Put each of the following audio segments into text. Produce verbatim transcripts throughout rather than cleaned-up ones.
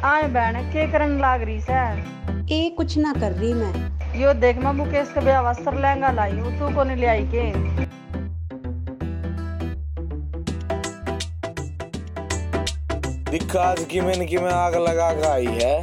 आए बहन के करन लाग रही से। ए कुछ ना कर रही मैं। यो देख मैं मुकेश के ब्याह वस्त्र लहंगा लाई हूँ, तू को नहीं ले आई के? दिखा आज की मैंने की में आग लगा के आई है।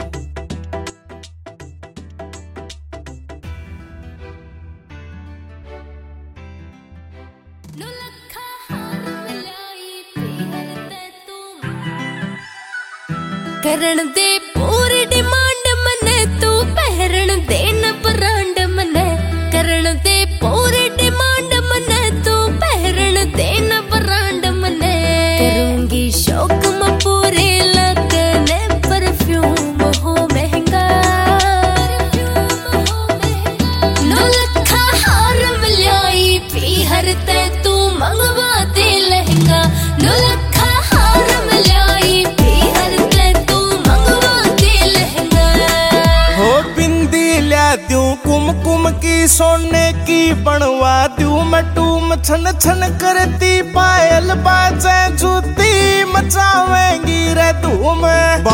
करण दे पूरी डिमांड मने, तू पहरण दे न ब्रांड मने। करण दे पूरी डिमांड मने, तू पहरण दे न ब्रांड मने। करूंगी शौक में पूरे लगने, परफ्यूम हो महंगा। नौ लखा हार मिलाई पीहर ते, तू मंगवा दे लहंगा। नौ लखा हार मिलाई पीहर ते, दूं कुमकुम की सोने की बनवा दूं मैं टूम छन छन करती पायल बाजे जूती मचावेंगी रे धूम।